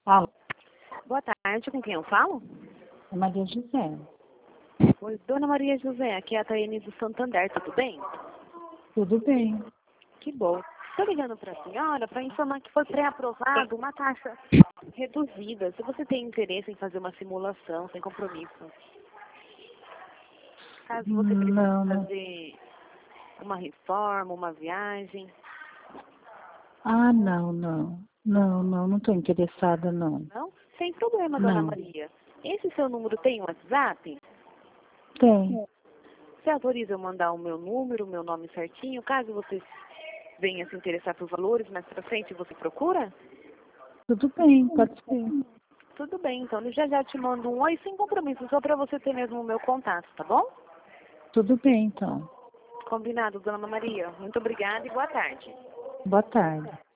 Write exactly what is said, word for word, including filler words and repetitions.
Alô, Boa tarde, com quem eu falo? é Maria José. Oi, Dona Maria José, aqui é a Taiane do Santander, tudo bem? Tudo bem? Que bom. Estou ligando para a senhora para informar que foi pré-aprovado uma taxa reduzida. Se você tem interesse em fazer uma simulação sem compromisso. Caso você precise Não, não. fazer uma reforma, uma viagem. Ah, não, não. Não, não, não estou interessada, não. Não? Sem problema, Dona Não. Maria. Esse seu número tem WhatsApp? Tem. Você autoriza eu mandar o meu número, o meu nome certinho? Caso você venha se interessar por valores, mais pra frente você procura? Tudo bem, pode ser. Tudo bem, então eu já já te mando um oi sem compromisso, só para você ter mesmo o meu contato, tá bom? Tudo bem, então. Combinado, Dona Maria. Muito obrigada e boa tarde. Boa tarde.